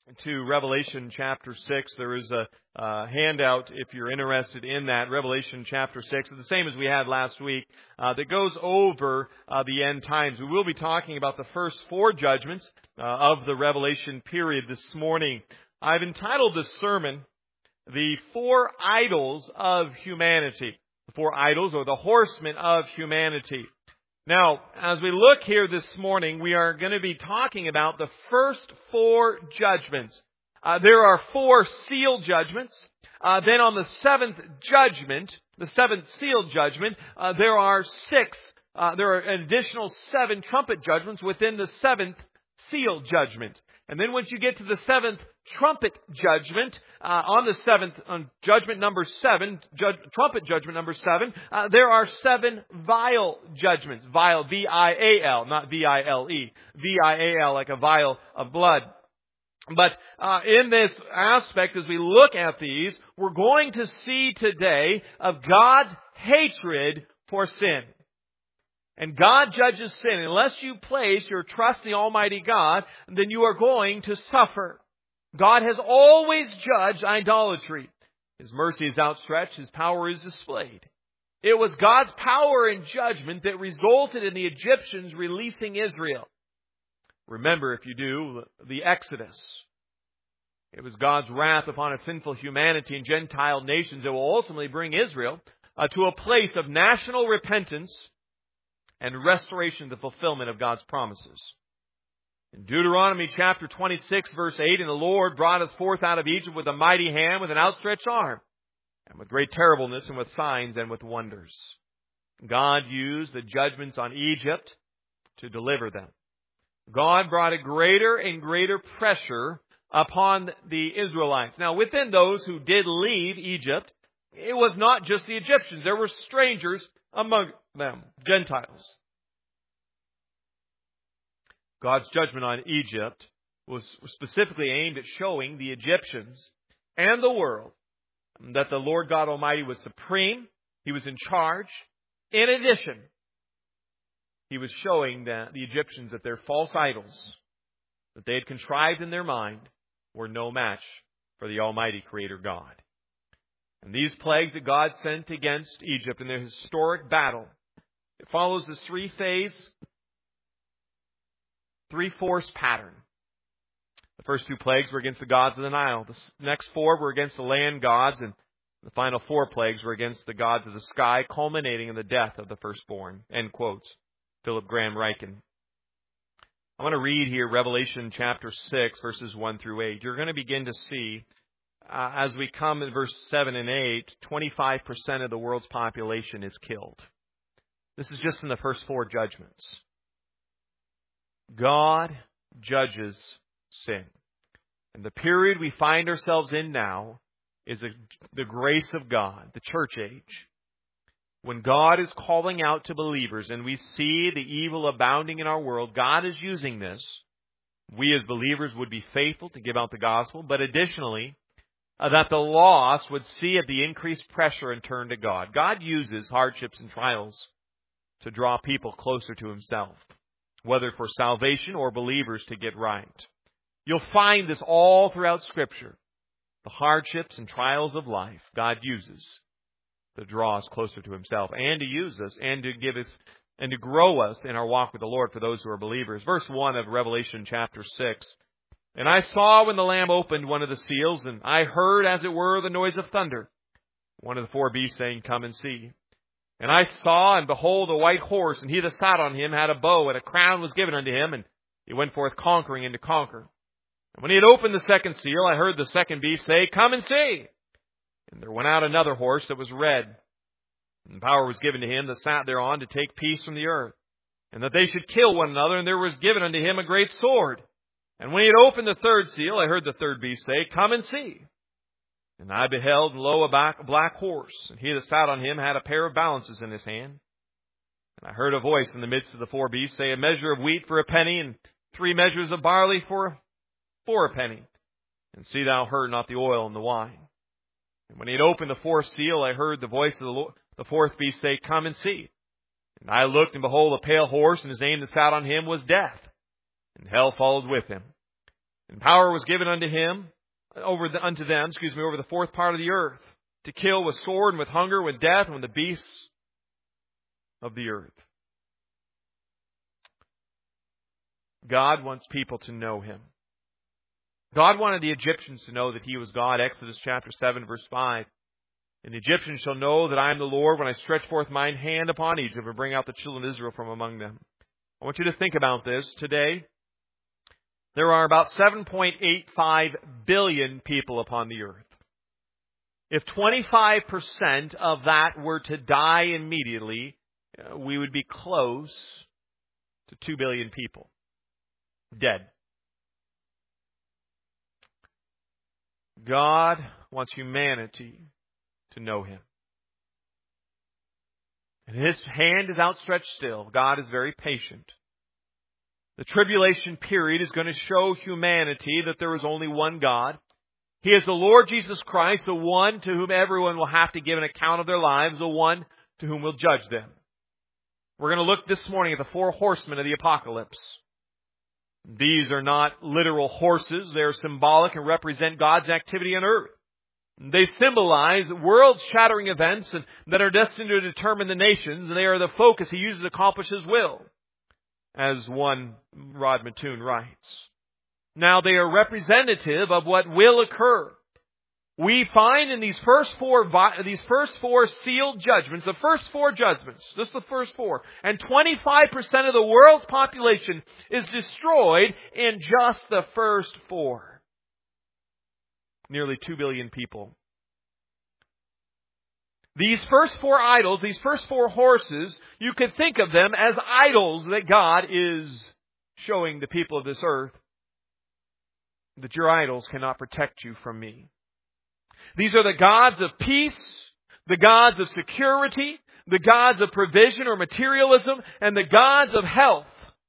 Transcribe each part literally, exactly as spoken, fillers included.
to Revelation chapter six. There is a uh, handout if you're interested in that. Revelation chapter six. It's the same as we had last week uh, that goes over uh, the end times. We will be talking about the first four judgments uh, of the Revelation period this morning. I've entitled this sermon, The Four Idols of Humanity. The Four Idols, or the Horsemen of Humanity. Now, as we look here this morning, we are going to be talking about the first four judgments. Uh, there are four seal judgments. Uh, then on the seventh judgment, the seventh seal judgment, uh, there are six, uh, there are an additional seven trumpet judgments within the seventh seal judgment. And then once you get to the seventh trumpet judgment, uh, on the seventh, on judgment number seven, judge, trumpet judgment number seven, uh, there are seven vial judgments. Vial, V I A L, not V I L E. V I A L, like a vial of blood. But uh, in this aspect, as we look at these, we're going to see today of God's hatred for sin. And God judges sin. Unless you place your trust in the Almighty God, then you are going to suffer. God has always judged idolatry. His mercy is outstretched. His power is displayed. It was God's power and judgment that resulted in the Egyptians releasing Israel. Remember, if you do, the Exodus. It was God's wrath upon a sinful humanity and Gentile nations that will ultimately bring Israel uh, to a place of national repentance and restoration to the fulfillment of God's promises. In Deuteronomy chapter twenty-six, verse eight, and the Lord brought us forth out of Egypt with a mighty hand, with an outstretched arm, and with great terribleness, and with signs, and with wonders. God used the judgments on Egypt to deliver them. God brought a greater and greater pressure upon the Israelites. Now, within those who did leave Egypt, it was not just the Egyptians. There were strangers among them, Gentiles. God's judgment on Egypt was specifically aimed at showing the Egyptians and the world that the Lord God Almighty was supreme. He was in charge. In addition, He was showing that the Egyptians that their false idols that they had contrived in their mind were no match for the Almighty Creator God. And these plagues that God sent against Egypt in their historic battle, it follows this three-phase, three-force pattern. The first two plagues were against the gods of the Nile. The next four were against the land gods. And the final four plagues were against the gods of the sky, culminating in the death of the firstborn. End quotes. Philip Graham Ryken. I want to read here Revelation chapter six, verses one through eight. You're going to begin to see, uh, as we come in verse seven and eight, twenty-five percent of the world's population is killed. This is just in the first four judgments. God judges sin. And the period we find ourselves in now is a, the grace of God, the church age. When God is calling out to believers and we see the evil abounding in our world, God is using this. We as believers would be faithful to give out the gospel, but additionally, uh, that the lost would see it, the increased pressure and turn to God. God uses hardships and trials to draw people closer to Himself, whether for salvation or believers to get right. You'll find this all throughout Scripture. The hardships and trials of life God uses to draw us closer to Himself and to use us and to give us and to grow us in our walk with the Lord for those who are believers. Verse one of Revelation chapter six. And I saw when the Lamb opened one of the seals, and I heard, as it were, the noise of thunder. One of the four beasts saying, Come and see. And I saw, and behold, a white horse, and he that sat on him had a bow, and a crown was given unto him, and he went forth conquering and to conquer. And when he had opened the second seal, I heard the second beast say, Come and see. And there went out another horse that was red, and power was given to him that sat thereon to take peace from the earth, and that they should kill one another, and there was given unto him a great sword. And when he had opened the third seal, I heard the third beast say, Come and see. And I beheld, and lo, a black horse, and he that sat on him had a pair of balances in his hand. And I heard a voice in the midst of the four beasts say, A measure of wheat for a penny, and three measures of barley for, for a penny. And see thou hurt not the oil and the wine. And when he had opened the fourth seal, I heard the voice of the, Lord, the fourth beast say, Come and see. And I looked, and behold, a pale horse, and his name that sat on him was Death. And hell followed with him. And power was given unto him, over the, unto them, excuse me, over the fourth part of the earth, to kill with sword and with hunger, with death, and with the beasts of the earth. God wants people to know Him. God wanted the Egyptians to know that He was God. Exodus chapter seven, verse five. And the Egyptians shall know that I am the Lord when I stretch forth mine hand upon Egypt and bring out the children of Israel from among them. I want you to think about this today. There are about seven point eight five billion people upon the earth. If twenty-five percent of that were to die immediately, we would be close to two billion people dead. God wants humanity to know Him. And His hand is outstretched still. God is very patient. The tribulation period is going to show humanity that there is only one God. He is the Lord Jesus Christ, the one to whom everyone will have to give an account of their lives, the one to whom will judge them. We're going to look this morning at the four horsemen of the apocalypse. These are not literal horses. They are symbolic and represent God's activity on earth. They symbolize world-shattering events that are destined to determine the nations, and they are the focus He uses to accomplish His will, as one Rod Mattoon writes. Now, they are representative of what will occur. We find in these first four these first four sealed judgments, the first four judgments, just the first four, and twenty-five percent of the world's population is destroyed in just the first four. Nearly two billion people. These first four idols, these first four horses, you could think of them as idols that God is showing the people of this earth that your idols cannot protect you from me. These are the gods of peace, the gods of security, the gods of provision or materialism, and the gods of health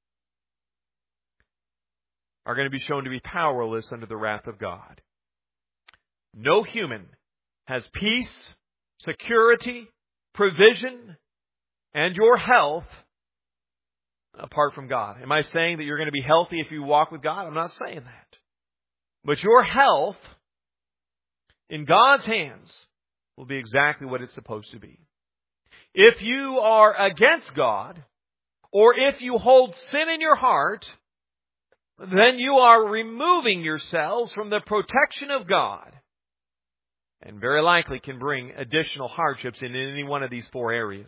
are going to be shown to be powerless under the wrath of God. No human has peace, security, provision, and your health apart from God. Am I saying that you're going to be healthy if you walk with God? I'm not saying that. But your health in God's hands will be exactly what it's supposed to be. If you are against God, or if you hold sin in your heart, then you are removing yourselves from the protection of God, and very likely can bring additional hardships in any one of these four areas.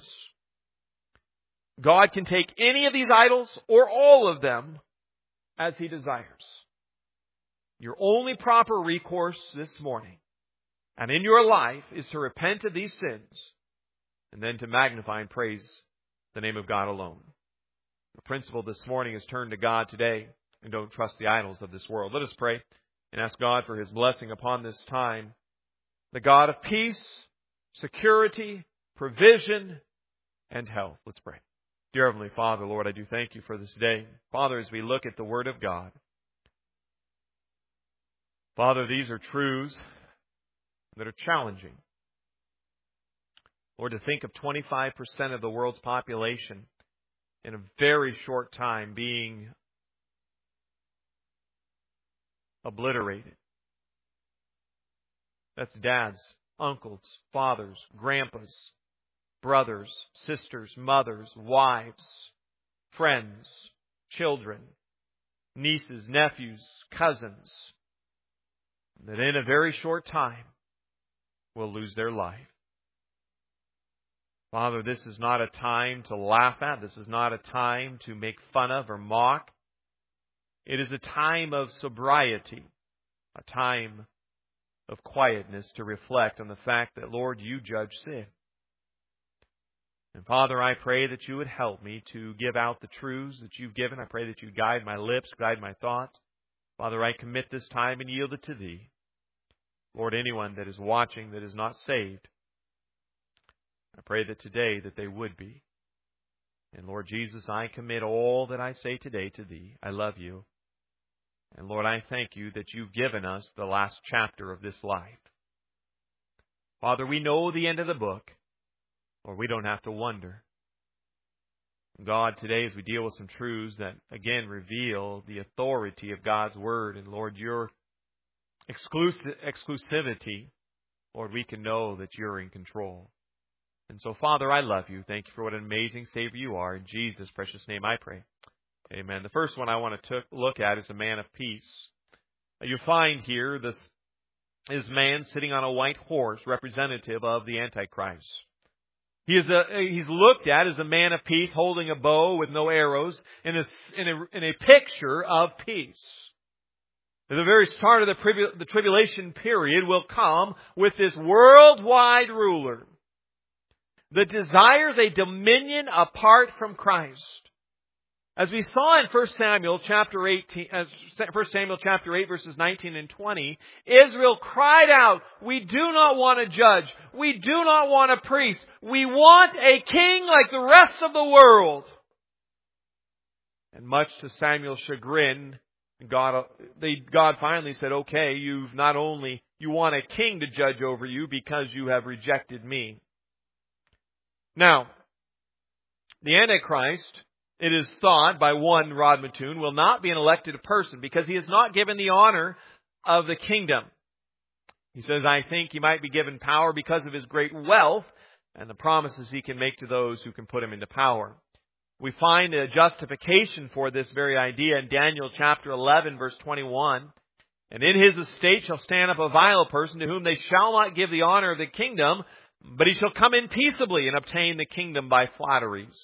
God can take any of these idols or all of them as He desires. Your only proper recourse this morning and in your life is to repent of these sins and then to magnify and praise the name of God alone. The principle this morning is turn to God today and don't trust the idols of this world. Let us pray and ask God for His blessing upon this time. The God of peace, security, provision, and health. Let's pray. Dear Heavenly Father, Lord, I do thank You for this day. Father, as we look at the Word of God, Father, these are truths that are challenging. Lord, to think of twenty-five percent of the world's population in a very short time being obliterated. That's dads, uncles, fathers, grandpas, brothers, sisters, mothers, wives, friends, children, nieces, nephews, cousins, that in a very short time will lose their life. Father, this is not a time to laugh at. This is not a time to make fun of or mock. It is a time of sobriety, a time of quietness to reflect on the fact that, Lord, You judge sin. And Father, I pray that You would help me to give out the truths that You've given. I pray that You guide my lips, guide my thoughts. Father, I commit this time and yield it to Thee. Lord, anyone that is watching that is not saved, I pray that today that they would be. And Lord Jesus, I commit all that I say today to Thee. I love You. And Lord, I thank You that You've given us the last chapter of this life. Father, we know the end of the book, or we don't have to wonder. God, today as we deal with some truths that, again, reveal the authority of God's Word, and Lord, your exclusiv- exclusivity, Lord, we can know that you're in control. And so, Father, I love you. Thank you for what an amazing Savior you are. In Jesus' precious name I pray. Amen. The first one I want to t- look at is a man of peace. You find here this is man sitting on a white horse, representative of the Antichrist. He is a, he's looked at as a man of peace, holding a bow with no arrows, in a, in a, in a picture of peace. At the very start of the, tribu- the tribulation period will come with this worldwide ruler that desires a dominion apart from Christ. As we saw in First Samuel chapter eighteen, uh, First Samuel chapter eight, verses nineteen and twenty, Israel cried out, "We do not want a judge. We do not want a priest. We want a king like the rest of the world." And much to Samuel's chagrin, God, they, God finally said, "Okay, you've not only you want a king to judge over you because you have rejected me." Now, the Antichrist, it is thought by one Rod Mattoon, will not be an elected person because he is not given the honor of the kingdom. He says, I think he might be given power because of his great wealth and the promises he can make to those who can put him into power. We find a justification for this very idea in Daniel chapter eleven, verse twenty-one. And in his estate shall stand up a vile person to whom they shall not give the honor of the kingdom, but he shall come in peaceably and obtain the kingdom by flatteries.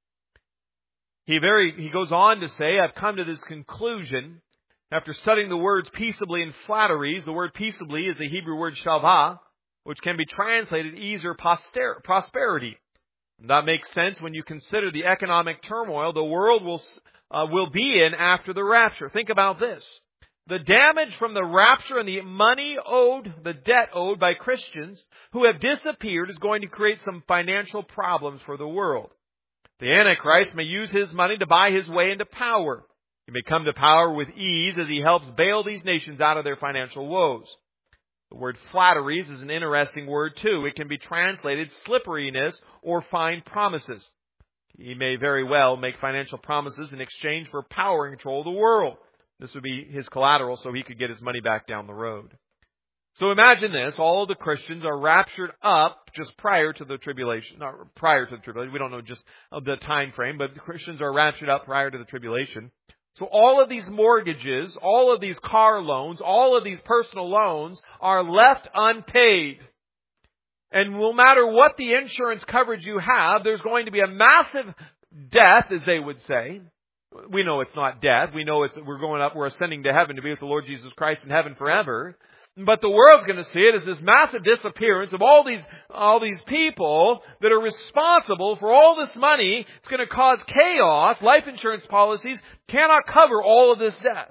He very he goes on to say, I've come to this conclusion after studying the words peaceably and flatteries. The word peaceably is the Hebrew word shavah, which can be translated ease or poster- prosperity. And that makes sense when you consider the economic turmoil the world will uh, will be in after the rapture. Think about this. The damage from the rapture and the money owed, the debt owed by Christians who have disappeared is going to create some financial problems for the world. The Antichrist may use his money to buy his way into power. He may come to power with ease as he helps bail these nations out of their financial woes. The word flatteries is an interesting word too. It can be translated slipperiness or fine promises. He may very well make financial promises in exchange for power and control of the world. This would be his collateral so he could get his money back down the road. So imagine this, all of the Christians are raptured up just prior to the tribulation. Not prior to the tribulation, we don't know just the time frame, but the Christians are raptured up prior to the tribulation. So all of these mortgages, all of these car loans, all of these personal loans are left unpaid. And no matter what the insurance coverage you have, there's going to be a massive death, as they would say. We know it's not death. We know it's we're going up, we're ascending to heaven to be with the Lord Jesus Christ in heaven forever. But the world's going to see it as this massive disappearance of all these all these people that are responsible for all this money. It's going to cause chaos. Life insurance policies cannot cover all of this death.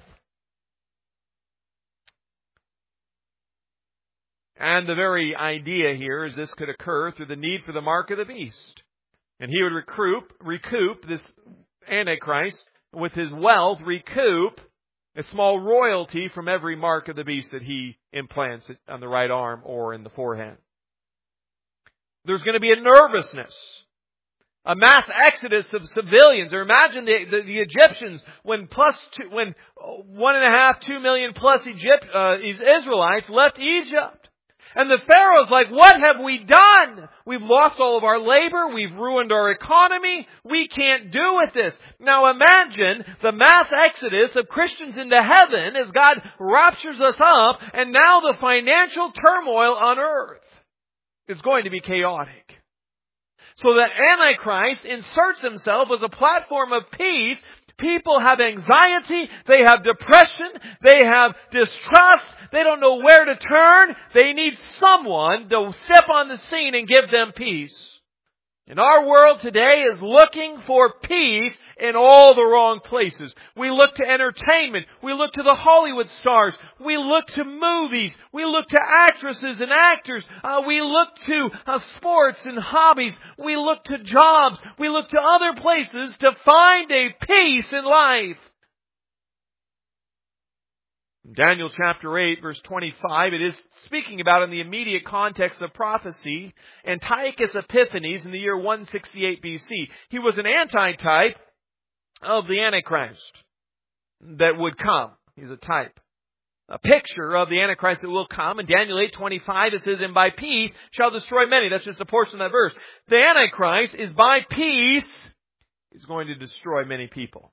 And the very idea here is this could occur through the need for the mark of the beast. And he would recoup, recoup this Antichrist with his wealth, recoup a small royalty from every mark of the beast that he implants on the right arm or in the forehead. There's going to be a nervousness, a mass exodus of civilians. Or imagine the, the, the Egyptians when plus two, when one and a half, two million plus Egypt, uh, Israelites left Egypt. And the Pharaoh's like, what have we done? We've lost all of our labor. We've ruined our economy. We can't do with this. Now imagine the mass exodus of Christians into heaven as God raptures us up, and now the financial turmoil on earth is going to be chaotic. So the Antichrist inserts himself as a platform of peace. People have anxiety, they have depression, they have distrust, they don't know where to turn. They need someone to step on the scene and give them peace. And our world today is looking for peace in all the wrong places. We look to entertainment. We look to the Hollywood stars. We look to movies. We look to actresses and actors. Uh, we look to uh, sports and hobbies. We look to jobs. We look to other places to find a peace in life. Daniel chapter eight, verse twenty-five, it is speaking about in the immediate context of prophecy, Antiochus Epiphanes in the year one sixty-eight B C. He was an antitype of the Antichrist that would come. He's a type. A picture of the Antichrist that will come. In Daniel eight twenty-five, it says, and by peace shall destroy many. That's just a portion of that verse. The Antichrist is by peace. He's going to destroy many people.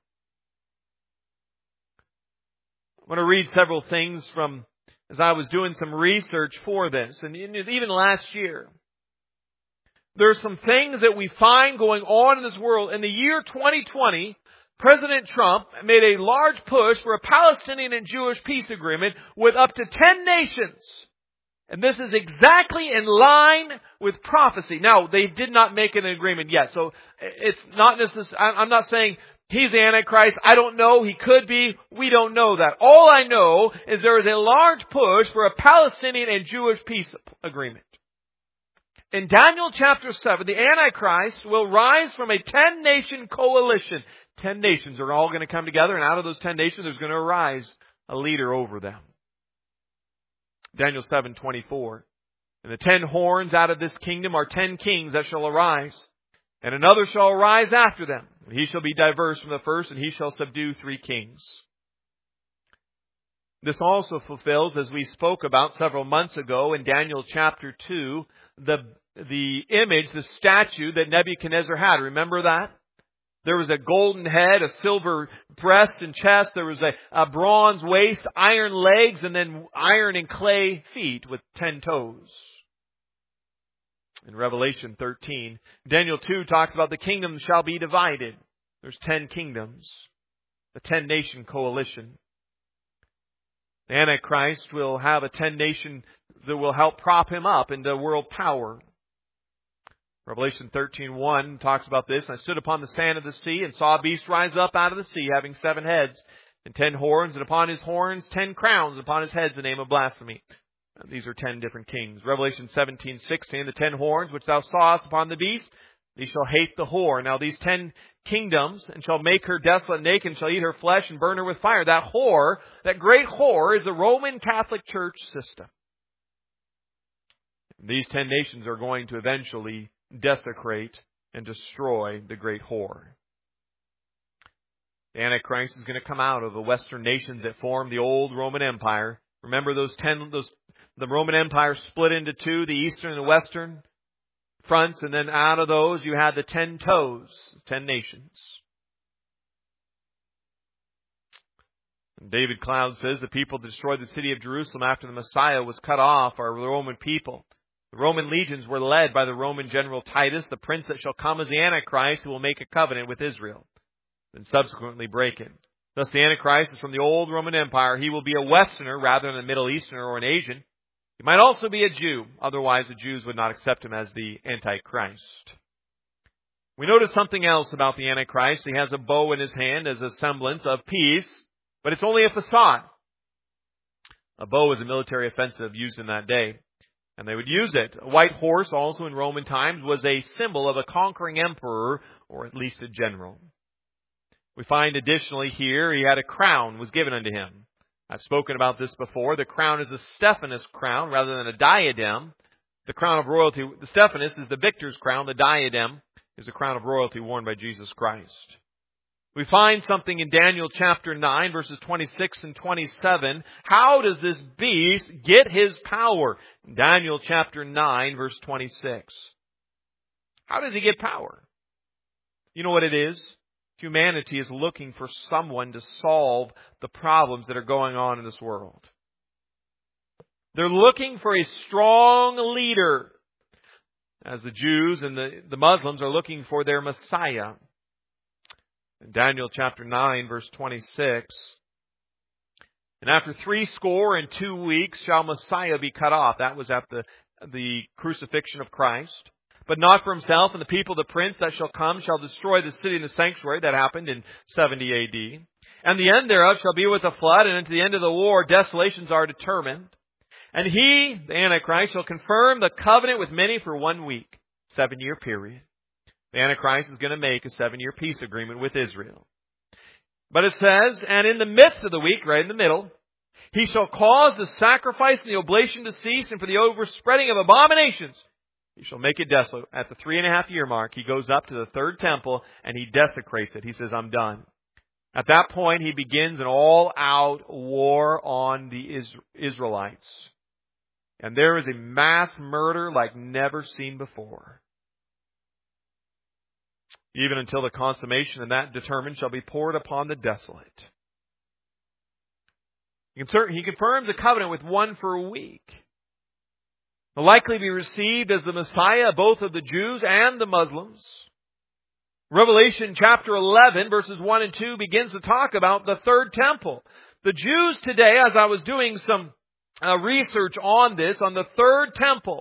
I want to read several things from, as I was doing some research for this, and even last year. There are some things that we find going on in this world. In the year twenty twenty, President Trump made a large push for a Palestinian and Jewish peace agreement with up to ten nations. And this is exactly in line with prophecy. Now, they did not make an agreement yet. So it's not necessarily, I'm not saying he's the Antichrist. I don't know. He could be. We don't know that. All I know is there is a large push for a Palestinian and Jewish peace agreement. In Daniel chapter seven, the Antichrist will rise from a ten-nation coalition. Ten nations are all going to come together, and out of those ten nations, there's going to arise a leader over them. Daniel seven twenty-four. And the ten horns out of this kingdom are ten kings that shall arise, and another shall arise after them. He shall be diverse from the first, and he shall subdue three kings. This also fulfills, as we spoke about several months ago in Daniel chapter two, the, the image, the statue that Nebuchadnezzar had. Remember that? There was a golden head, a silver breast and chest. There was a, a bronze waist, iron legs, and then iron and clay feet with ten toes. In Revelation thirteen, Daniel two talks about the kingdom shall be divided. There's ten kingdoms, a ten-nation coalition. The Antichrist will have a ten-nation that will help prop him up into world power. Revelation thirteen one talks about this. I stood upon the sand of the sea and saw a beast rise up out of the sea, having seven heads and ten horns, and upon his horns ten crowns, and upon his heads the name of blasphemy. And these are ten different kings. Revelation seventeen sixteen, the ten horns which thou sawest upon the beast, these shall hate the whore. Now these ten kingdoms, and shall make her desolate, naked, and shall eat her flesh and burn her with fire. That whore, that great whore, is the Roman Catholic Church system. These ten nations are going to eventually desecrate and destroy the great whore. The Antichrist is going to come out of the Western nations that formed the old Roman Empire. Remember those ten, those, the Roman Empire split into two, the Eastern and the Western fronts, and then out of those you had the ten toes, ten nations. And David Cloud says the people that destroyed the city of Jerusalem after the Messiah was cut off are the Roman people. The Roman legions were led by the Roman general Titus, the prince that shall come as the Antichrist, who will make a covenant with Israel, and subsequently break it. Thus the Antichrist is from the old Roman Empire. He will be a Westerner rather than a Middle Easterner or an Asian. He might also be a Jew. Otherwise, the Jews would not accept him as the Antichrist. We notice something else about the Antichrist. He has a bow in his hand as a semblance of peace, but it's only a facade. A bow is a military offensive used in that day, and they would use it. A white horse, also in Roman times, was a symbol of a conquering emperor, or at least a general. We find additionally here, he had a crown was given unto him. I've spoken about this before. The crown is a Stephanus crown rather than a diadem. The crown of royalty, the Stephanus is the victor's crown. The diadem is the crown of royalty worn by Jesus Christ. We find something in Daniel chapter nine, verses twenty-six and twenty-seven. How does this beast get his power? Daniel chapter nine, verse twenty-six. How does he get power? You know what it is? Humanity is looking for someone to solve the problems that are going on in this world. They're looking for a strong leader, as the Jews and the, the Muslims are looking for their Messiah. In Daniel chapter nine, verse twenty-six, and after three score and two weeks shall Messiah be cut off. That was at the, the crucifixion of Christ. But not for himself, and the people, the prince that shall come, shall destroy the city and the sanctuary. That happened in seventy A D. And the end thereof shall be with a flood, and unto the end of the war desolations are determined. And he, the Antichrist, shall confirm the covenant with many for one week. Seven-year period. The Antichrist is going to make a seven-year peace agreement with Israel. But it says, and in the midst of the week, right in the middle, He shall cause the sacrifice and the oblation to cease, and for the overspreading of abominations, He shall make it desolate. At the three and a half year mark, He goes up to the third temple and He desecrates it. He says, I'm done. At that point, He begins an all-out war on the Israelites. And there is a mass murder like never seen before. Even until the consummation and that determined shall be poured upon the desolate. He confirms a covenant with one for a week. Will likely be received as the Messiah, both of the Jews and the Muslims. Revelation chapter eleven, verses one and two, begins to talk about the third temple. The Jews today, as I was doing some uh, research on this, on the third temple,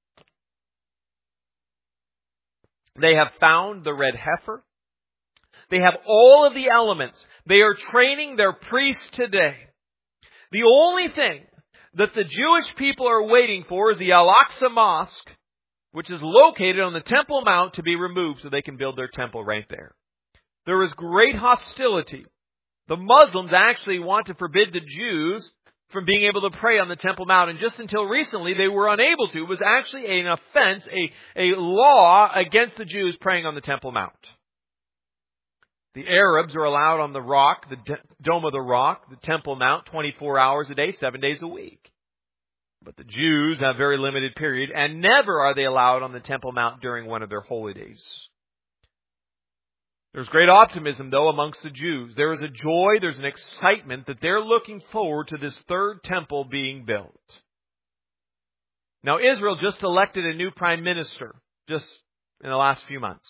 they have found the red heifer. They have all of the elements. They are training their priests today. The only thing that the Jewish people are waiting for is the Al-Aqsa Mosque, which is located on the Temple Mount, to be removed so they can build their temple right there. There is great hostility. The Muslims actually want to forbid the Jews from being able to pray on the Temple Mount. And just until recently, they were unable to. It was actually an offense, a, a law against the Jews praying on the Temple Mount. The Arabs are allowed on the rock, the Dome of the Rock, the Temple Mount, twenty-four hours a day, seven days a week. But the Jews have a very limited period, and never are they allowed on the Temple Mount during one of their holy days. There's great optimism, though, amongst the Jews. There is a joy, there's an excitement that they're looking forward to this third temple being built. Now, Israel just elected a new prime minister just in the last few months.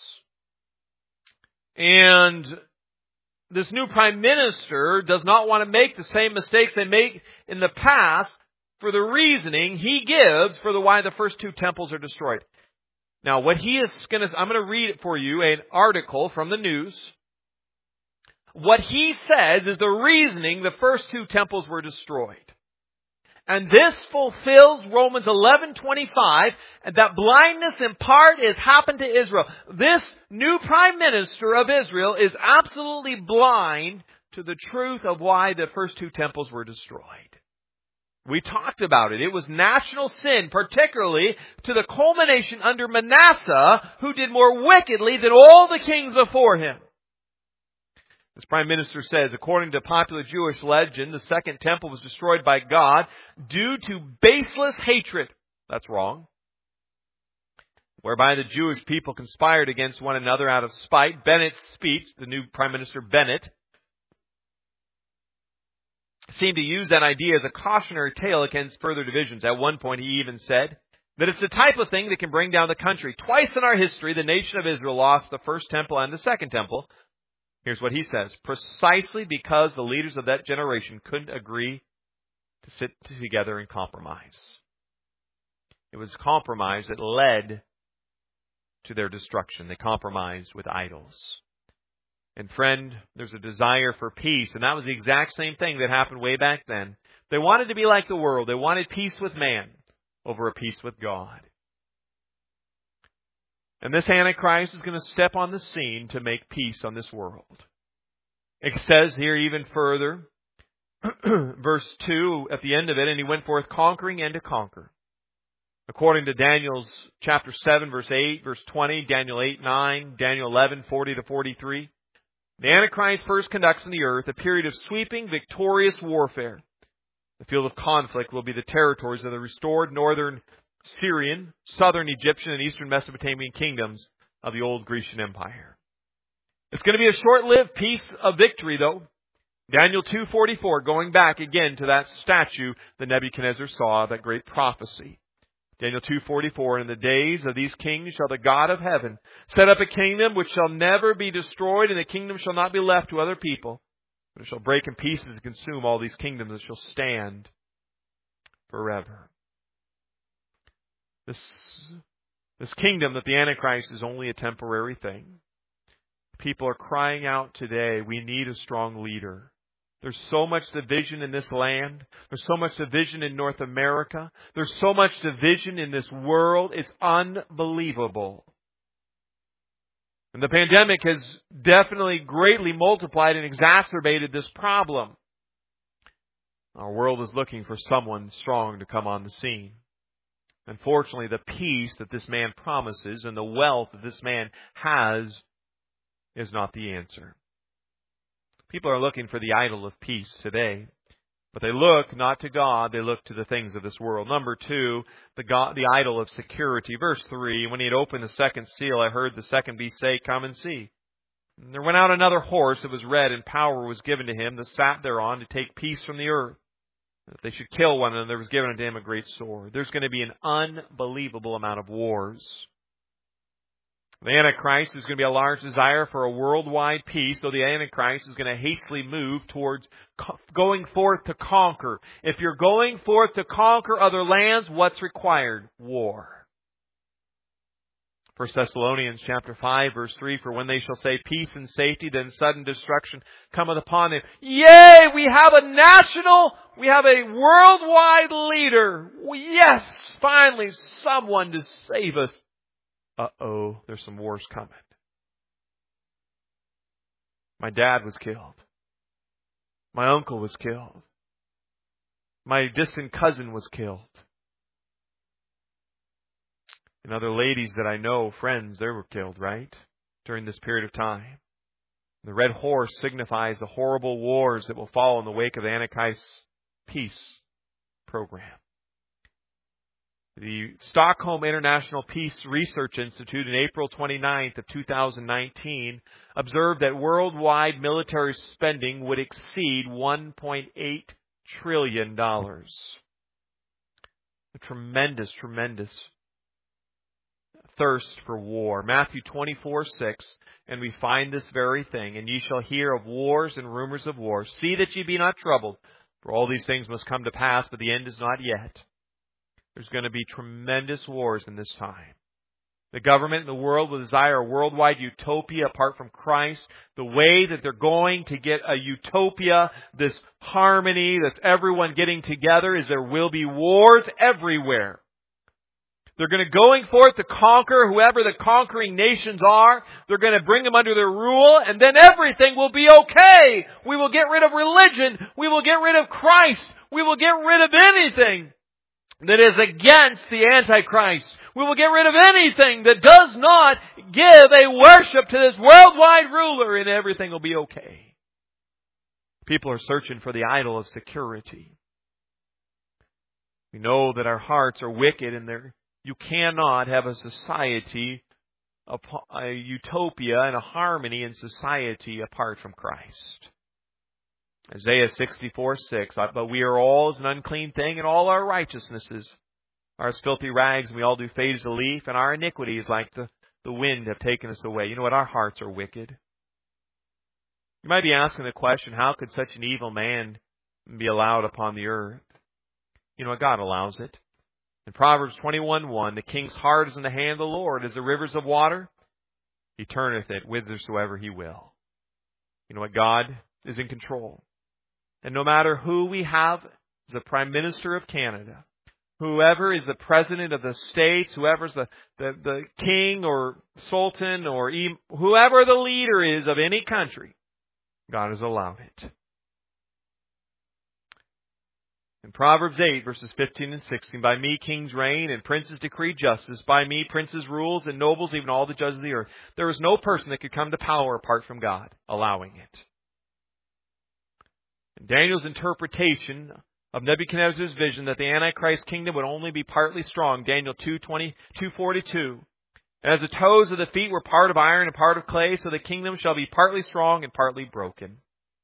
And this new prime minister does not want to make the same mistakes they made in the past for the reasoning he gives for the why the first two temples are destroyed. Now, what he is going to, I'm going to read it for you, an article from the news. What he says is the reasoning the first two temples were destroyed. And this fulfills Romans eleven twenty-five, and that blindness in part is happened to Israel. This new prime minister of Israel is absolutely blind to the truth of why the first two temples were destroyed. We talked about it. It was national sin, particularly to the culmination under Manasseh, who did more wickedly than all the kings before him. This prime minister says, according to popular Jewish legend, the second temple was destroyed by God due to baseless hatred. That's wrong. Whereby the Jewish people conspired against one another out of spite. Bennett's speech, the new Prime Minister Bennett, seemed to use that idea as a cautionary tale against further divisions. At one point, he even said that it's the type of thing that can bring down the country. Twice in our history, the nation of Israel lost the first temple and the second temple. Here's what he says. Precisely because the leaders of that generation couldn't agree to sit together and compromise. It was compromise that led to their destruction. They compromised with idols. And friend, there's a desire for peace. And that was the exact same thing that happened way back then. They wanted to be like the world. They wanted peace with man over a peace with God. And this Antichrist is going to step on the scene to make peace on this world. It says here even further, verse two at the end of it, and he went forth conquering and to conquer. According to Daniel's chapter seven, verse eight, verse twenty, Daniel eight, nine, Daniel eleven, forty to forty-three. The Antichrist first conducts on the earth a period of sweeping, victorious warfare. The field of conflict will be the territories of the restored northern Syrian, southern Egyptian, and eastern Mesopotamian kingdoms of the old Grecian Empire. It's going to be a short-lived peace of victory, though. Daniel two forty-four, going back again to that statue that Nebuchadnezzar saw, that great prophecy. Daniel two forty-four, in the days of these kings shall the God of heaven set up a kingdom which shall never be destroyed, and the kingdom shall not be left to other people, but it shall break in pieces and consume all these kingdoms, and shall stand forever. This, this kingdom that the Antichrist is only a temporary thing. People are crying out today, we need a strong leader. There's so much division in this land. There's so much division in North America. There's so much division in this world. It's unbelievable. And the pandemic has definitely greatly multiplied and exacerbated this problem. Our world is looking for someone strong to come on the scene. Unfortunately, the peace that this man promises and the wealth that this man has is not the answer. People are looking for the idol of peace today. But they look not to God, they look to the things of this world. Number two, the God, the idol of security. Verse three, when he had opened the second seal, I heard the second beast say, Come and see. And there went out another horse that was red, and power was given to him that sat thereon to take peace from the earth. If they should kill one another, there was given unto him a great sword. There's going to be an unbelievable amount of wars. The Antichrist is going to be a large desire for a worldwide peace, though the Antichrist is going to hastily move towards going forth to conquer. If you're going forth to conquer other lands, what's required? War. First Thessalonians chapter five, verse three, For when they shall say peace and safety, then sudden destruction cometh upon them. Yea, we have a national, we have a worldwide leader. Yes, finally someone to save us. Uh-oh, there's some wars coming. My dad was killed. My uncle was killed. My distant cousin was killed. And other ladies that I know, friends, they were killed, right? During this period of time. The red horse signifies the horrible wars that will follow in the wake of the Antichrist's peace program. The Stockholm International Peace Research Institute in April twenty-ninth of two thousand nineteen observed that worldwide military spending would exceed one point eight trillion dollars. A tremendous, tremendous thirst for war. Matthew twenty-four six, and we find this very thing. And ye shall hear of wars and rumors of wars. See that ye be not troubled, for all these things must come to pass, but the end is not yet. There's going to be tremendous wars in this time. The government and the world will desire a worldwide utopia apart from Christ. The way that they're going to get a utopia, this harmony, this everyone getting together, is there will be wars everywhere. They're going to going forth to conquer whoever the conquering nations are. They're going to bring them under their rule, and then everything will be okay. We will get rid of religion. We will get rid of Christ. We will get rid of anything that is against the Antichrist. We will get rid of anything that does not give a worship to this worldwide ruler, and everything will be okay. People are searching for the idol of security. We know that our hearts are wicked, and there you cannot have a society, a, a utopia, and a harmony in society apart from Christ. Isaiah sixty-four six, But we are all as an unclean thing, and all our righteousnesses are as filthy rags, and we all do fade as a leaf, and our iniquities like the, the wind have taken us away. You know what? Our hearts are wicked. You might be asking the question, how could such an evil man be allowed upon the earth? You know what? God allows it. In Proverbs twenty-one one, the king's heart is in the hand of the Lord, as the rivers of water. He turneth it whithersoever he will. You know what? God is in control. And no matter who we have as the Prime Minister of Canada, whoever is the President of the States, whoever is the, the, the King or Sultan or even, whoever the leader is of any country, God has allowed it. In Proverbs eight, verses fifteen and sixteen, By me kings reign and princes decree justice. By me princes rules and nobles, even all the judges of the earth. There is no person that could come to power apart from God allowing it. Daniel's interpretation of Nebuchadnezzar's vision that the Antichrist kingdom would only be partly strong, Daniel two twenty, two forty-two. As the toes of the feet were part of iron and part of clay, so the kingdom shall be partly strong and partly broken.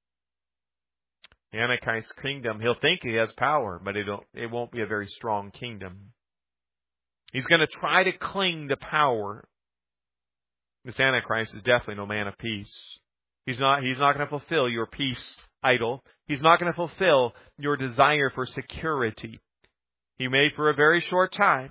The Antichrist kingdom, he'll think he has power, but it'll, it won't be a very strong kingdom. He's going to try to cling to power. This Antichrist is definitely no man of peace. He's not, he's not going to fulfill your peace idol. He's not going to fulfill your desire for security. He may for a very short time.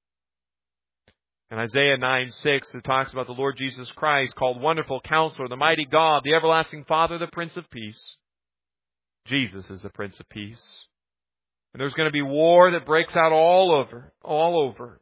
In Isaiah nine six, it talks about the Lord Jesus Christ, called Wonderful Counselor, the Mighty God, the Everlasting Father, the Prince of Peace. Jesus is the Prince of Peace. And there's going to be war that breaks out all over, all over.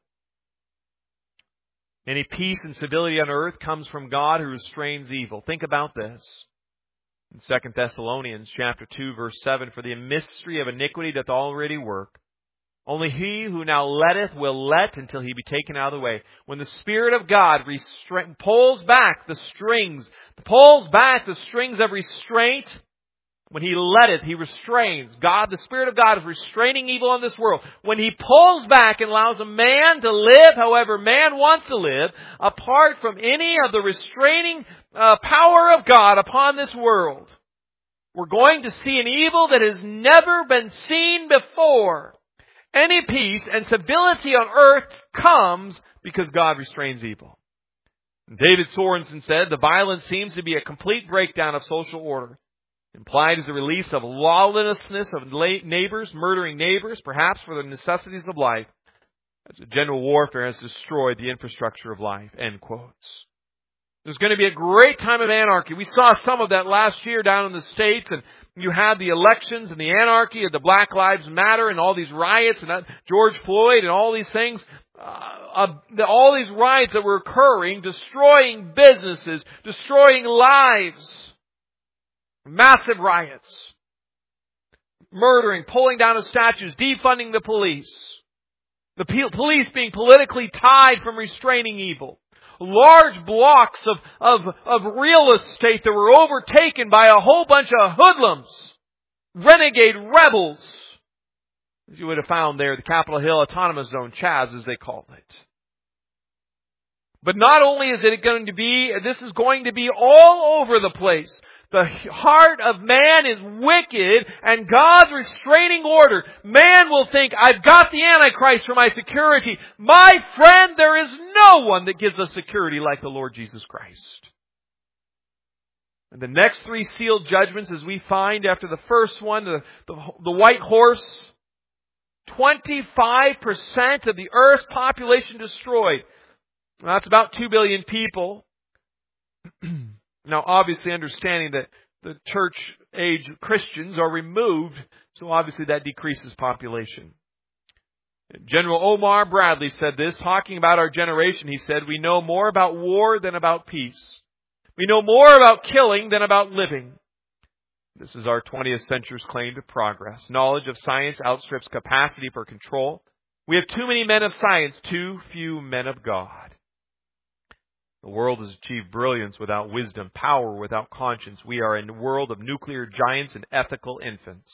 Any peace and civility on earth comes from God who restrains evil. Think about this. In Second Thessalonians chapter two, verse seven, for the mystery of iniquity doth already work. Only he who now letteth will let until he be taken out of the way. When the Spirit of God restra- pulls back the strings, pulls back the strings of restraint, when He letteth, He restrains. God, the Spirit of God is restraining evil in this world. When He pulls back and allows a man to live however man wants to live, apart from any of the restraining uh, power of God upon this world, we're going to see an evil that has never been seen before. Any peace and stability on earth comes because God restrains evil. David Sorensen said, the violence seems to be a complete breakdown of social order. Implied is the release of lawlessness of neighbors, murdering neighbors, perhaps for the necessities of life, as a general warfare has destroyed the infrastructure of life. End quotes. There's going to be a great time of anarchy. We saw some of that last year down in the States, and you had the elections and the anarchy of the Black Lives Matter and all these riots and that George Floyd and all these things. Uh, uh, the, all these riots that were occurring, destroying businesses, destroying lives. Massive riots. Murdering, pulling down of statues, defunding the police. The pe- police being politically tied from restraining evil. Large blocks of, of, of real estate that were overtaken by a whole bunch of hoodlums, renegade rebels, as you would have found there, the Capitol Hill Autonomous Zone, Chaz as they call it. But not only is it going to be, this is going to be all over the place. The heart of man is wicked, and God's restraining order. Man will think, I've got the Antichrist for my security. My friend, there is no one that gives us security like the Lord Jesus Christ. And the next three sealed judgments, as we find after the first one, the, the, the white horse, twenty-five percent of the earth's population destroyed. Well, that's about two billion people. Now, obviously, understanding that the church-age Christians are removed, so obviously that decreases population. General Omar Bradley said this, talking about our generation. He said, we know more about war than about peace. We know more about killing than about living. This is our twentieth century's claim to progress. Knowledge of science outstrips capacity for control. We have too many men of science, too few men of God. The world has achieved brilliance without wisdom, power without conscience. We are in a world of nuclear giants and ethical infants.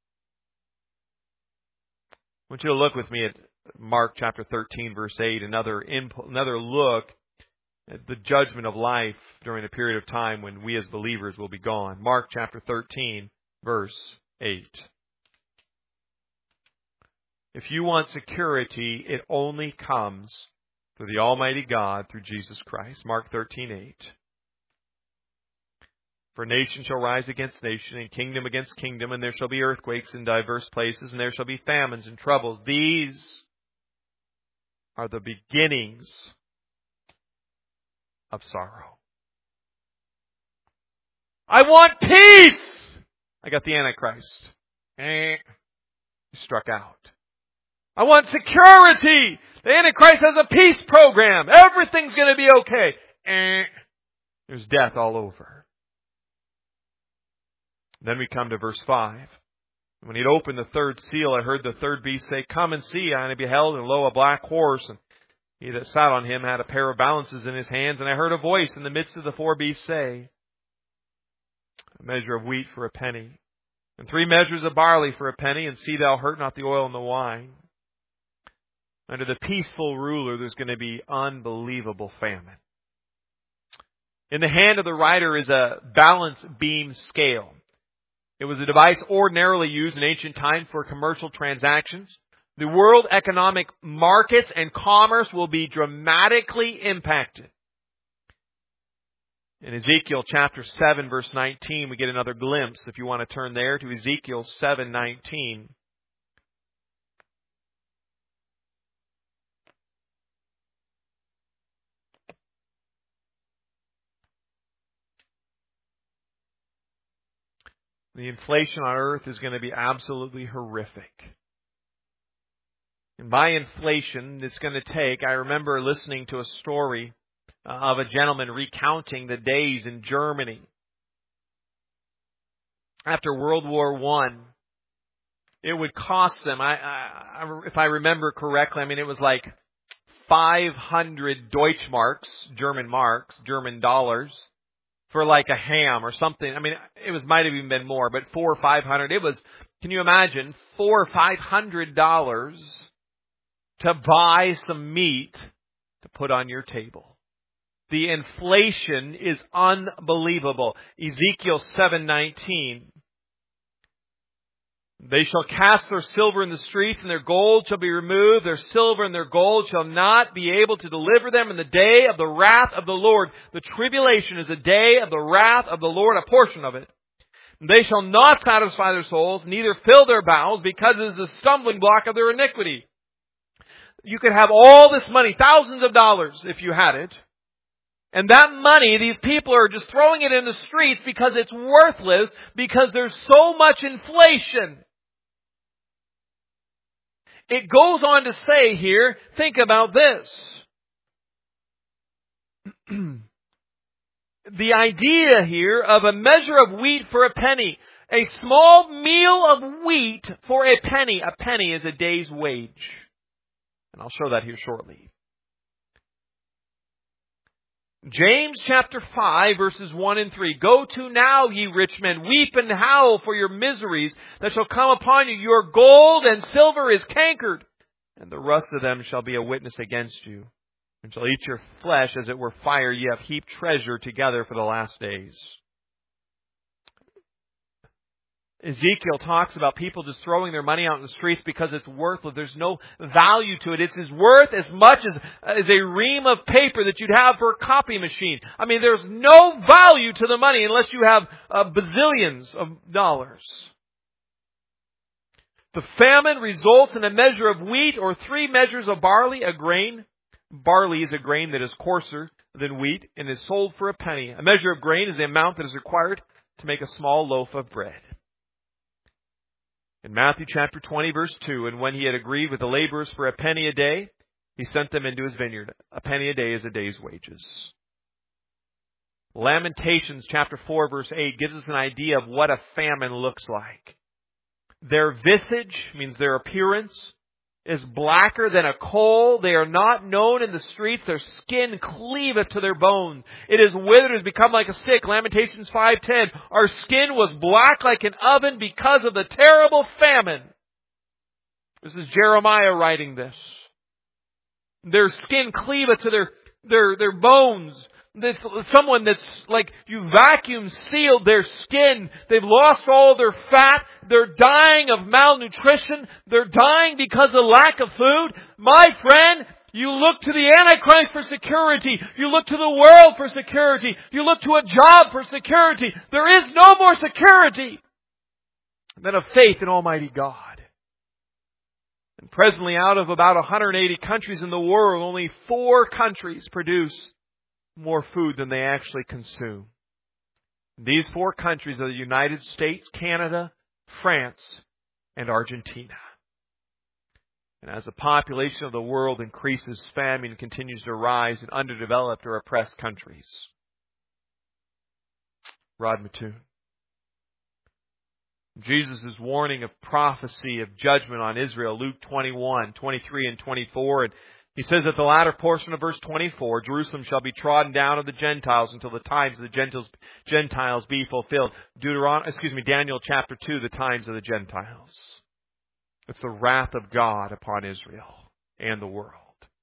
I want you to look with me at Mark chapter thirteen, verse eight, another, imp- another look at the judgment of life during a period of time when we as believers will be gone. Mark chapter thirteen, verse eight. If you want security, it only comes through the Almighty God, through Jesus Christ. Mark thirteen eight. For nation shall rise against nation, and kingdom against kingdom, and there shall be earthquakes in diverse places, and there shall be famines and troubles. These are the beginnings of sorrow. I want peace! I got the Antichrist. Eh. He struck out. I want security! The Antichrist has a peace program. Everything's going to be okay. Eh. There's death all over. Then we come to verse five. When he'd opened the third seal, I heard the third beast say, Come and see. And I beheld, and lo, a black horse, and he that sat on him had a pair of balances in his hands. And I heard a voice in the midst of the four beasts say, A measure of wheat for a penny, and three measures of barley for a penny, and see thou hurt not the oil and the wine. Under the peaceful ruler, there's going to be unbelievable famine. In the hand of the rider is a balance beam scale. It was a device ordinarily used in ancient times for commercial transactions. The world economic markets and commerce will be dramatically impacted. In Ezekiel chapter seven, verse nineteen, we get another glimpse. If you want to turn there to Ezekiel seven nineteen. The inflation on earth is going to be absolutely horrific. And by inflation, it's going to take, I remember listening to a story of a gentleman recounting the days in Germany after World War One, it would cost them, I, I, if I remember correctly, I mean, it was like five hundred Deutschmarks, German marks, German dollars, for like a ham or something. I mean, it was might have even been more, but four or five hundred. It was, can you imagine, four or five hundred dollars to buy some meat to put on your table? The inflation is unbelievable. Ezekiel seven nineteen. They shall cast their silver in the streets, and their gold shall be removed. Their silver and their gold shall not be able to deliver them in the day of the wrath of the Lord. The tribulation is the day of the wrath of the Lord, a portion of it. They shall not satisfy their souls, neither fill their bowels, because it is the stumbling block of their iniquity. You could have all this money, thousands of dollars, if you had it. And that money, these people are just throwing it in the streets because it's worthless, because there's so much inflation. It goes on to say here, think about this. The idea here of a measure of wheat for a penny. A small meal of wheat for a penny. A penny is a day's wage. And I'll show that here shortly. James chapter five verses one and three. Go to now, ye rich men, weep and howl for your miseries that shall come upon you. Your gold and silver is cankered, and the rust of them shall be a witness against you, and shall eat your flesh as it were fire. Ye have heaped treasure together for the last days. Ezekiel talks about people just throwing their money out in the streets because it's worthless. There's no value to it. It's as worth as much as, as a ream of paper that you'd have for a copy machine. I mean, there's no value to the money unless you have uh, bazillions of dollars. The famine results in a measure of wheat or three measures of barley, a grain. Barley is a grain that is coarser than wheat and is sold for a penny. A measure of grain is the amount that is required to make a small loaf of bread. In Matthew chapter twenty, verse two, and when he had agreed with the laborers for a penny a day, he sent them into his vineyard. A penny a day is a day's wages. Lamentations chapter four, verse eight gives us an idea of what a famine looks like. Their visage, means their appearance, is blacker than a coal. They are not known in the streets. Their skin cleaveth to their bones. It is withered, has become like a stick. Lamentations five ten. Our skin was black like an oven because of the terrible famine. This is Jeremiah writing this. Their skin cleaveth to their, their, their bones. This, someone that's like you vacuum sealed their skin. They've lost all their fat. They're dying of malnutrition. They're dying because of lack of food. My friend, you look to the Antichrist for security. You look to the world for security. You look to a job for security. There is no more security than a faith in Almighty God. And presently, out of about one hundred eighty countries in the world, only four countries produce more food than they actually consume. These four countries are the United States, Canada, France, and Argentina. And as the population of the world increases, famine continues to rise in underdeveloped or oppressed countries. Rod Mattoon. Jesus' warning of prophecy of judgment on Israel, Luke twenty-one, twenty-three, and twenty-four, and he says at the latter portion of verse twenty-four, Jerusalem shall be trodden down of the Gentiles until the times of the Gentiles, Gentiles be fulfilled. Deuteron- excuse me, Daniel chapter two, the times of the Gentiles. It's the wrath of God upon Israel and the world.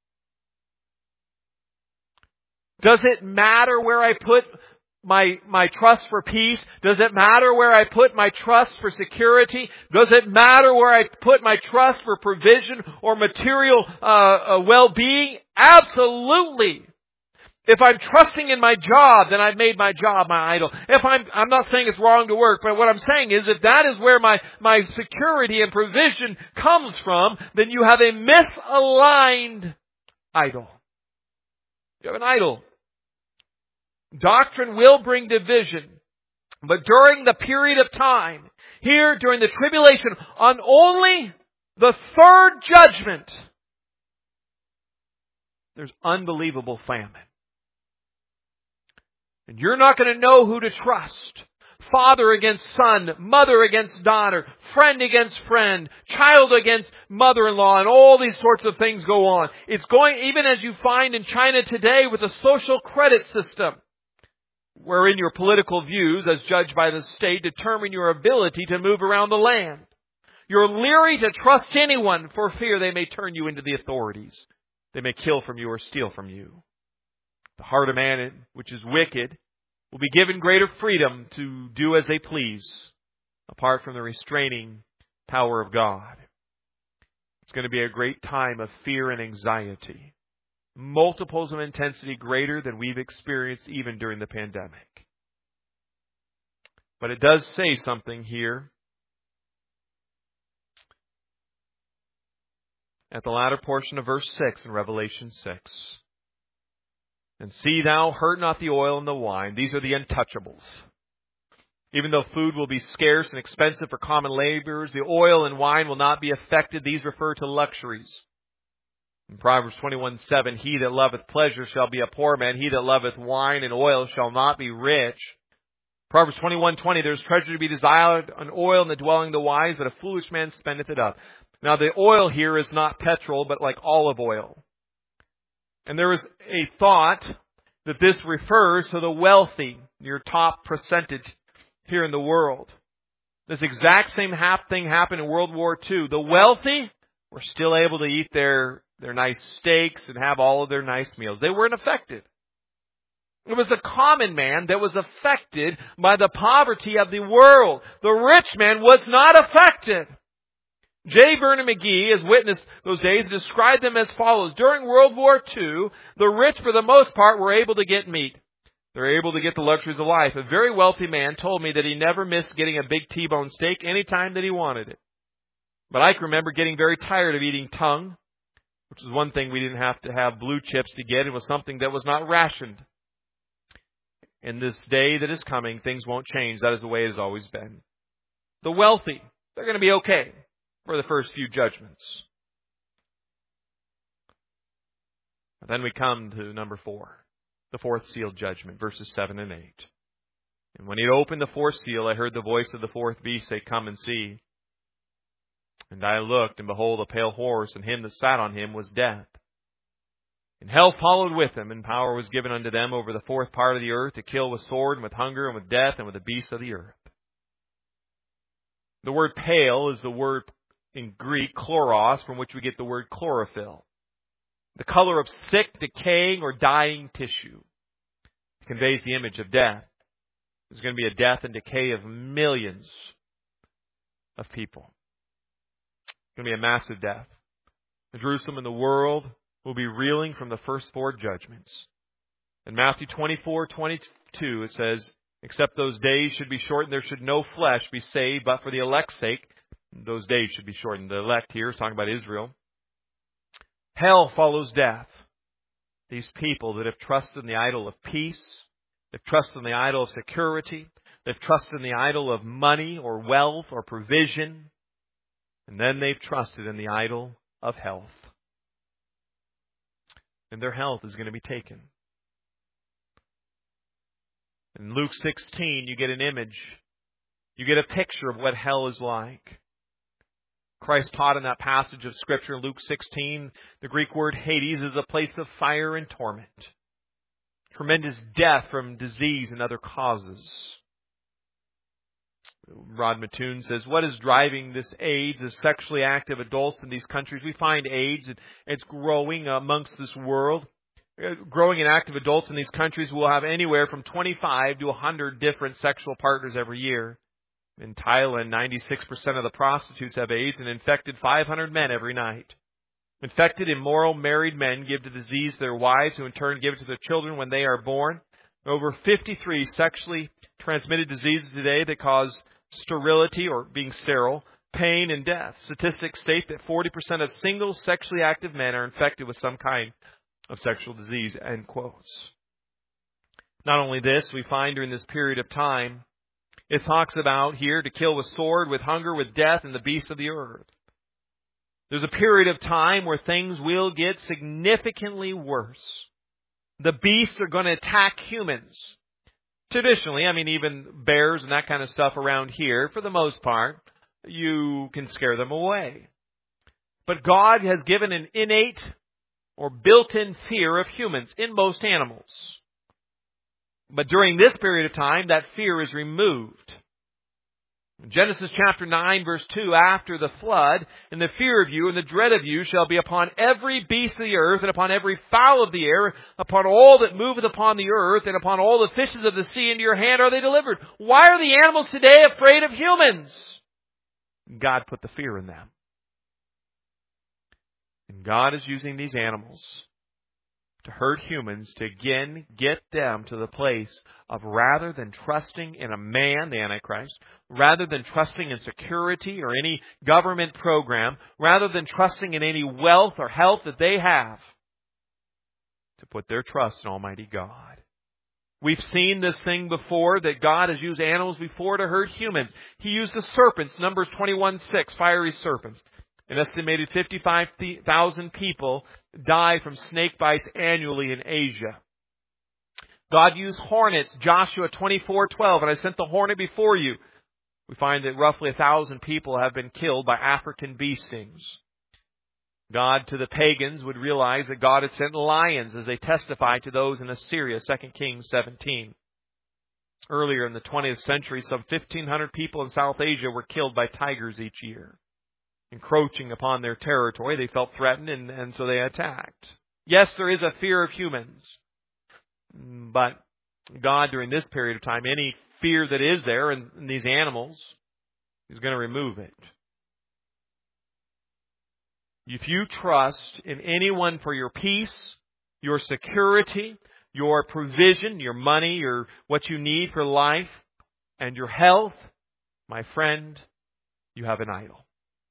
Does it matter where I put my, my trust for peace? Does it matter where I put my trust for security? Does it matter where I put my trust for provision or material uh, uh, well-being? Absolutely. If I'm trusting in my job, then I've made my job my idol. If I'm, I'm not saying it's wrong to work, but what I'm saying is if that is where my, my security and provision comes from, then you have a misaligned idol. You have an idol. Doctrine will bring division. But during the period of time, here during the tribulation, on only the third judgment, there's unbelievable famine. And you're not going to know who to trust. father against son, mother against daughter, friend against friend, child against mother-in-law, and all these sorts of things go on. It's going, even as you find in China today with a social credit system, wherein your political views, as judged by the state, determine your ability to move around the land. You're leery to trust anyone for fear they may turn you into the authorities. They may kill from you or steal from you. The heart of man, which is wicked, will be given greater freedom to do as they please, apart from the restraining power of God. It's going to be a great time of fear and anxiety. Multiples of intensity greater than we've experienced even during the pandemic. But it does say something here at the latter portion of verse six in Revelation six. And see thou, hurt not the oil and the wine. These are the untouchables. Even though food will be scarce and expensive for common laborers, the oil and wine will not be affected. These refer to luxuries. In Proverbs twenty-one seven, he that loveth pleasure shall be a poor man. He that loveth wine and oil shall not be rich. Proverbs twenty-one twenty, there is treasure to be desired, an oil in the dwelling of the wise, but a foolish man spendeth it up. Now the oil here is not petrol, but like olive oil. And there is a thought that this refers to the wealthy, your top percentage here in the world. This exact same thing happened in World War Two. The wealthy were still able to eat their, their nice steaks and have all of their nice meals. They weren't affected. It was the common man that was affected by the poverty of the world. The rich man was not affected. J. Vernon McGee has witnessed those days and described them as follows. During World War Two, the rich, for the most part, were able to get meat. They're able to get the luxuries of life. A very wealthy man told me that he never missed getting a big T-bone steak any time that he wanted it. But I can remember getting very tired of eating tongue, which was one thing we didn't have to have blue chips to get. It was something that was not rationed. In this day that is coming, things won't change. That is the way it has always been. The wealthy, they're going to be okay for the first few judgments. Then we come to number four, the fourth seal judgment, verses seven and eight. And when he had opened the fourth seal, I heard the voice of the fourth beast say, Come and see. And I looked, and behold, a pale horse, and him that sat on him was death. And hell followed with him, and power was given unto them over the fourth part of the earth to kill with sword, and with hunger, and with death, and with the beasts of the earth. The word pale is the word in Greek, chloros, from which we get the word chlorophyll. The color of sick, decaying, or dying tissue. It conveys the image of death. There's going to be a death and decay of millions of people. It's going to be a massive death. Jerusalem and the world will be reeling from the first four judgments. In Matthew twenty-four twenty-two, it says, Except those days should be shortened, there should no flesh be saved, but for the elect's sake. Those days should be shortened. The elect here is talking about Israel. Hell follows death. These people that have trusted in the idol of peace, they've trusted in the idol of security, they've trusted in the idol of money or wealth or provision, and then they've trusted in the idol of health. And their health is going to be taken. In Luke sixteen, you get an image. You get a picture of what hell is like. Christ taught in that passage of Scripture in Luke sixteen, the Greek word Hades is a place of fire and torment. Tremendous death from disease and other causes. Rod Mattoon says, what is driving this AIDS is sexually active adults in these countries. We find AIDS, and it's growing amongst this world. Growing in active adults in these countries will have anywhere from twenty-five to one hundred different sexual partners every year. In Thailand, ninety-six percent of the prostitutes have AIDS and infected five hundred men every night. Infected, immoral, married men give the disease to their wives, who in turn give it to their children when they are born. Over fifty-three sexually transmitted diseases today that cause sterility or being sterile, pain, and death. Statistics state that forty percent of single sexually active men are infected with some kind of sexual disease, end quotes. Not only this, we find during this period of time, it talks about here to kill with sword, with hunger, with death, and the beasts of the earth. There's a period of time where things will get significantly worse. The beasts are going to attack humans. Traditionally, I mean, even bears and that kind of stuff around here, for the most part, you can scare them away. But God has given an innate or built-in fear of humans in most animals. But during this period of time, that fear is removed. Genesis chapter nine, verse two, after the flood, and the fear of you and the dread of you shall be upon every beast of the earth, and upon every fowl of the air, upon all that moveth upon the earth, and upon all the fishes of the sea. Into your hand are they delivered. Why are the animals today afraid of humans? God put the fear in them. And God is using these animals to hurt humans to again get them to the place of, rather than trusting in a man, the Antichrist, rather than trusting in security or any government program, rather than trusting in any wealth or health that they have, to put their trust in Almighty God. We've seen this thing before, that God has used animals before to hurt humans. He used the serpents, Numbers twenty-one six, fiery serpents. An estimated fifty-five thousand people die from snake bites annually in Asia. God used hornets, Joshua twenty-four twelve, and I sent the hornet before you. We find that roughly a thousand people have been killed by African bee stings. God, to the pagans, would realize that God had sent lions as they testified to those in Assyria, Second Kings seventeen. Earlier in the twentieth century, some fifteen hundred people in South Asia were killed by tigers each year. Encroaching upon their territory, they felt threatened, and, and so they attacked. Yes, there is a fear of humans. But God, during this period of time, any fear that is there in, in these animals, He's going to remove it. If you trust in anyone for your peace, your security, your provision, your money, your what you need for life, and your health, my friend, you have an idol.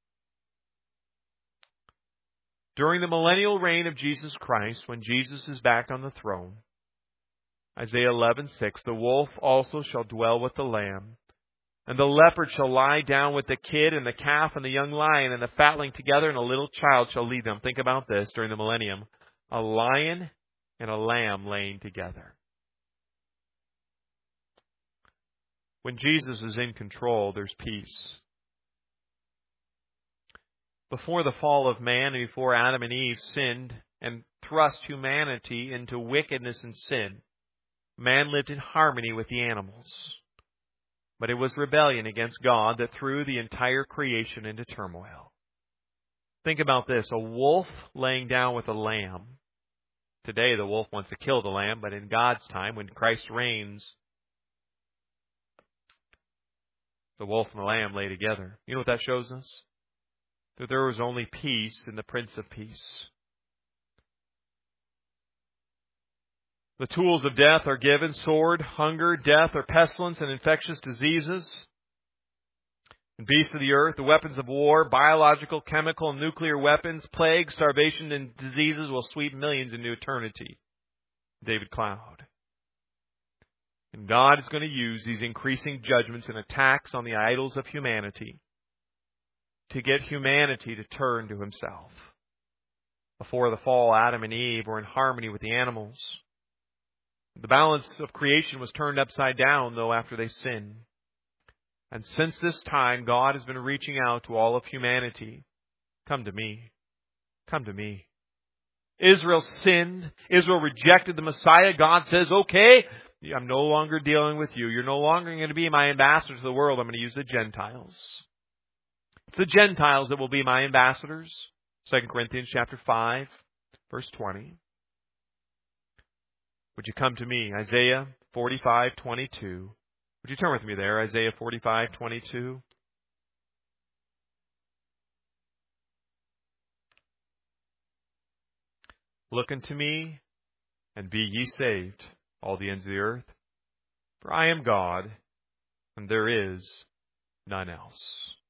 During the millennial reign of Jesus Christ, when Jesus is back on the throne, Isaiah eleven six, the wolf also shall dwell with the lamb, and the leopard shall lie down with the kid, and the calf and the young lion and the fatling together, and a little child shall lead them. Think about this during the millennium. A lion and a lamb laying together. When Jesus is in control, there's peace. Before the fall of man and before Adam and Eve sinned and thrust humanity into wickedness and sin, man lived in harmony with the animals. But it was rebellion against God that threw the entire creation into turmoil. Think about this, a wolf laying down with a lamb. Today the wolf wants to kill the lamb, but in God's time, when Christ reigns, the wolf and the lamb lay together. You know what that shows us? That there was only peace in the Prince of Peace. The tools of death are given: sword, hunger, death, or pestilence, and infectious diseases. And beasts of the earth, the weapons of war, biological, chemical, and nuclear weapons, plagues, starvation, and diseases will sweep millions into eternity. David Cloud. And God is going to use these increasing judgments and attacks on the idols of humanity to get humanity to turn to Himself. Before the fall, Adam and Eve were in harmony with the animals. The balance of creation was turned upside down, though, after they sinned. And since this time, God has been reaching out to all of humanity. Come to me. Come to me. Israel sinned. Israel rejected the Messiah. God says, okay, I'm no longer dealing with you. You're no longer going to be my ambassador to the world. I'm going to use the Gentiles. It's the Gentiles that will be my ambassadors. Second Corinthians chapter five, verse twenty. Would you come to me? Isaiah forty-five twenty-two. Would you turn with me there? Isaiah forty-five twenty-two. Look unto me, and be ye saved, all the ends of the earth. For I am God, and there is none else.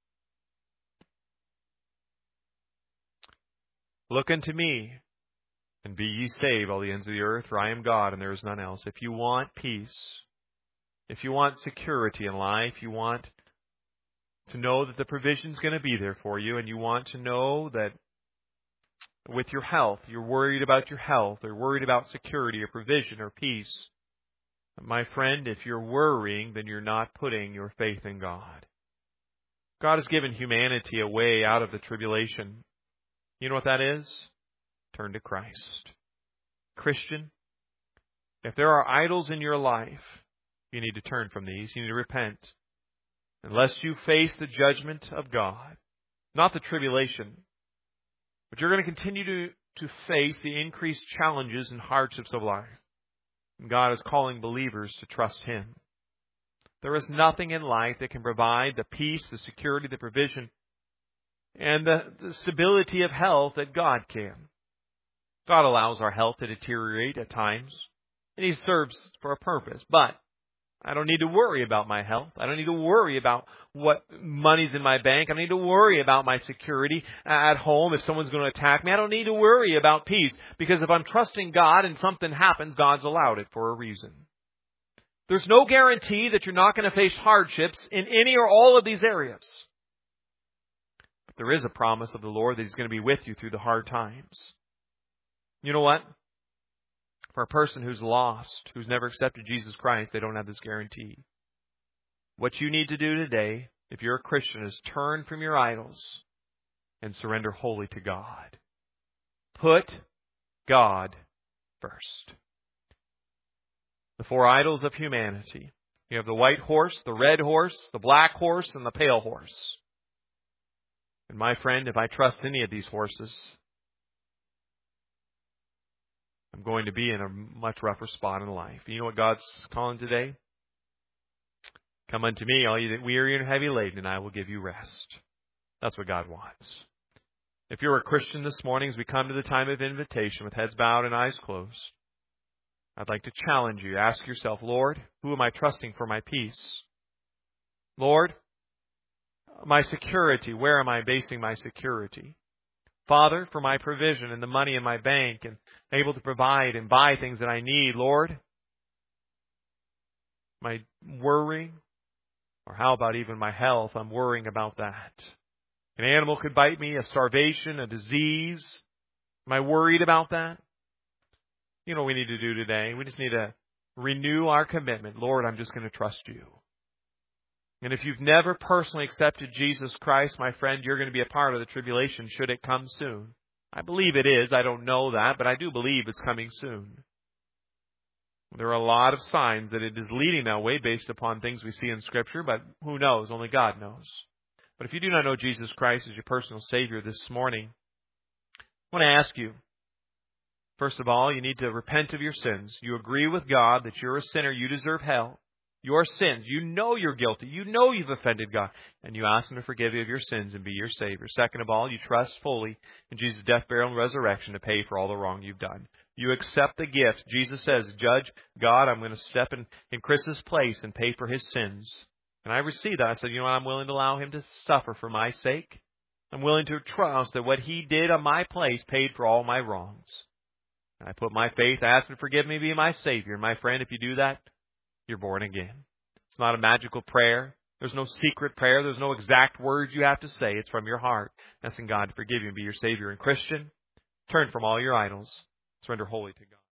Look unto me, and be ye saved, all the ends of the earth, for I am God, and there is none else. If you want peace, if you want security in life, you want to know that the provision is going to be there for you, and you want to know that with your health, you're worried about your health, or worried about security, or provision, or peace, My friend, if you're worrying, then you're not putting your faith in God. God has given humanity a way out of the tribulation. You know what that is? Turn to Christ. Christian, if there are idols in your life, you need to turn from these. You need to repent. Unless you face the judgment of God, not the tribulation, but you're going to continue to, to face the increased challenges and hardships of life. And God is calling believers to trust Him. There is nothing in life that can provide the peace, the security, the provision, and the, the stability of health that God can. God allows our health to deteriorate at times, and He serves for a purpose. But I don't need to worry about my health. I don't need to worry about what money's in my bank. I don't need to worry about my security at home if someone's going to attack me. I don't need to worry about peace, because if I'm trusting God and something happens, God's allowed it for a reason. There's no guarantee that you're not going to face hardships in any or all of these areas. But there is a promise of the Lord that He's going to be with you through the hard times. You know what? For a person who's lost, who's never accepted Jesus Christ, they don't have this guarantee. What you need to do today, if you're a Christian, is turn from your idols and surrender wholly to God. Put God first. The four idols of humanity. You have the white horse, the red horse, the black horse, and the pale horse. And my friend, if I trust any of these horses, I'm going to be in a much rougher spot in life. You know what God's calling today? Come unto me, all you that weary and heavy laden, and I will give you rest. That's what God wants. If you're a Christian this morning, as we come to the time of invitation with heads bowed and eyes closed, I'd like to challenge you. Ask yourself, Lord, who am I trusting for my peace? Lord, my security, where am I basing my security? Father, for my provision and the money in my bank and able to provide and buy things that I need. Lord, my worry, or how about even my health? I'm worrying about that. An animal could bite me, a starvation, a disease. Am I worried about that? You know what we need to do today? We just need to renew our commitment. Lord, I'm just going to trust you. And if you've never personally accepted Jesus Christ, my friend, you're going to be a part of the tribulation should it come soon. I believe it is. I don't know that, but I do believe it's coming soon. There are a lot of signs that it is leading that way based upon things we see in Scripture, but who knows? Only God knows. But if you do not know Jesus Christ as your personal Savior this morning, I want to ask you, first of all, you need to repent of your sins. You agree with God that you're a sinner, you deserve hell. Your sins, you know you're guilty, you know you've offended God, and you ask Him to forgive you of your sins and be your Savior. Second of all, you trust fully in Jesus' death, burial, and resurrection to pay for all the wrong you've done. You accept the gift. Jesus says, Judge, God, I'm going to step in, in Chris's place and pay for his sins. And I received that. I said, you know what, I'm willing to allow Him to suffer for my sake. I'm willing to trust that what He did on my place paid for all my wrongs. And I put my faith, ask Him to forgive me, be my Savior. And my friend, if you do that, you're born again. It's not a magical prayer. There's no secret prayer. There's no exact words you have to say. It's from your heart, asking God to forgive you and be your Savior. And Christian, turn from all your idols. Surrender wholly to God.